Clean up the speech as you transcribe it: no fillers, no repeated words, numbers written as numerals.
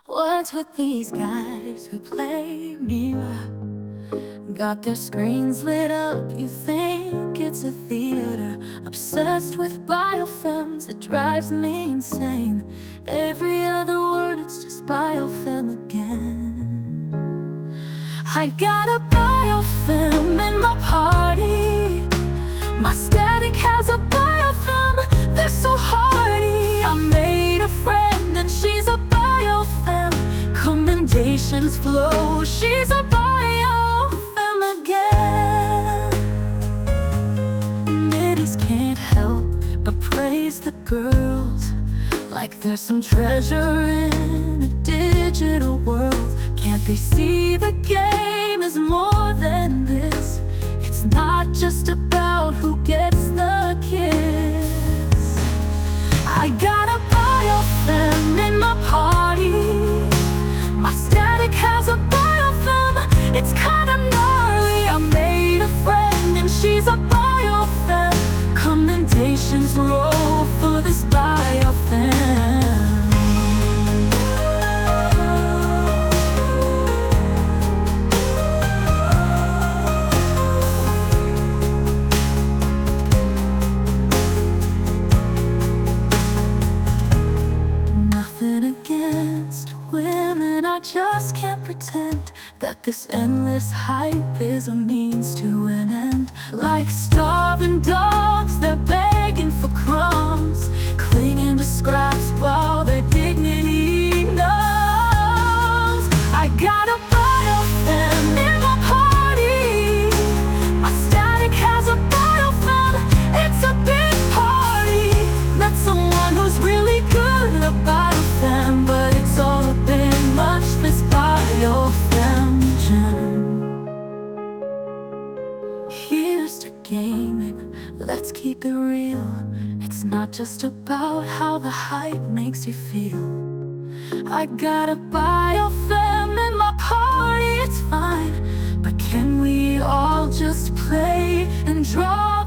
What's with these guys who play me? Got their screens lit up, you think it's a theater. Obsessed with biofilms, it drives me insane. Every other word, it's just biofilm again. I got a biofilm in my party. My static has a biofilm, they're so hardy. I made a friend and she's a biofilm. Commendations flow, she's a biofilm again. Middies can't help but praise the girls, like there's some treasure in a digital world. Can't they see the game is more than this? It's not just about who gets the kiss. I got a biofilm in my party. My static has a biofilm, it's kinda gnarly. I made a friend and she's a biofilm. Commendations roll for this biofilm. Nothing against women, I just can't pretend that this endless hype is a means to an end. Like starving dogs, they're begging for crumbs, clinging to scraps while their dignity numbs. I got a biofilm in my party. My static has a biofilm, it's a big party. Met someone who's really good at biofilm, but it's all been much this biofilm gem. Here's to gaming, let's keep it real. It's not just about how the hype makes you feel. I got a biofilm in my party, it's fine, but can we all just play and draw?